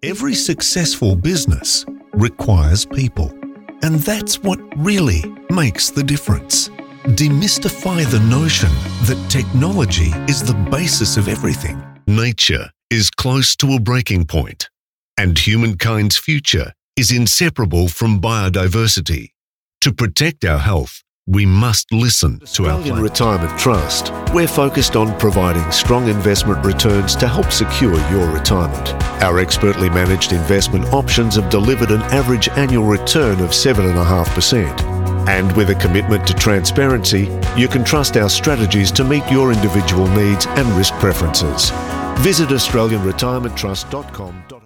Every successful business requires people. And that's what really makes the difference. Demystify the notion that technology is the basis of everything. Nature is close to a breaking point, and humankind's future is inseparable from biodiversity. To protect our health, we must listen to our Australian Retirement Trust. We're focused on providing strong investment returns to help secure your retirement. Our expertly managed investment options have delivered an average annual return of 7.5%. And with a commitment to transparency, you can trust our strategies to meet your individual needs and risk preferences. Visit AustralianRetirementTrust.com.